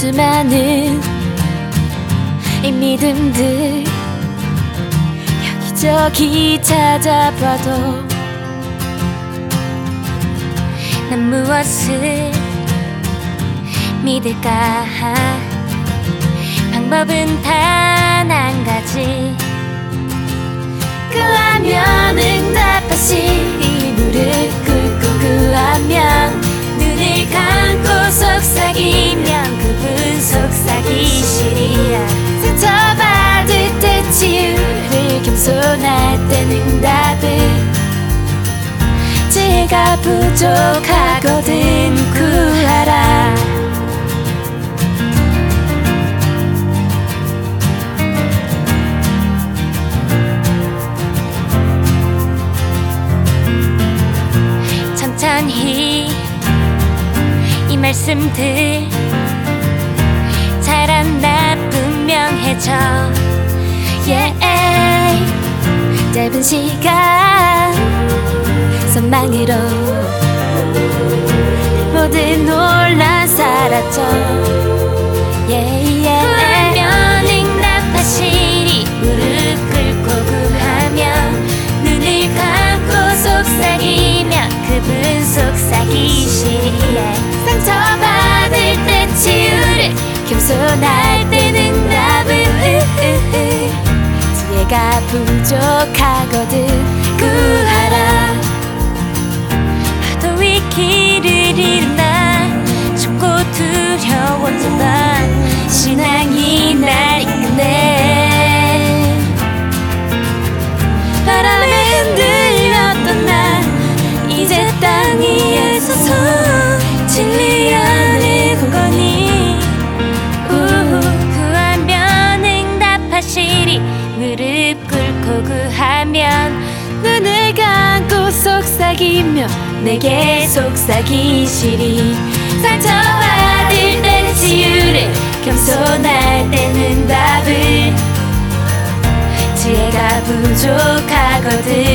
수많은 이 믿음들 여기저기 찾아봐도 난 무엇을 믿을까? 방법은 단 한 가지. 구하면 응답하시리. 무릎 꿇고 구하면, 눈을 감고 속삭이면 그분 속삭이시리. 상처받을 때 치유를, 겸손할 땐 응답을. 지혜가 부족하거든 구하라. 천천히 이 말씀들 잘한다 분명해져. 짧은 시간 선망으로 모든 논란 사라져. 구하면 응답하시리. 무릎 꿇고 구하면, 눈을 감고 속삭이면 그분 속삭이시리. 상처받을 때 치유를, 겸손할 땐 응답을. 지혜가 부족하거든 구하라. 파도 위 길을 잃나 춥고 두려웠던 신앙이 날 이끄네. 바람에 흔들렸던 나 이제 땅 위에 서서 진리 안에 굳건히 구하면 응답하시리. 무릎 꿇고 구하면, 눈을 감고 속삭이며 내게 속삭이시리. 상처받을 땐 치유를, 겸손할 땐 응답을. 지혜가 부족하거든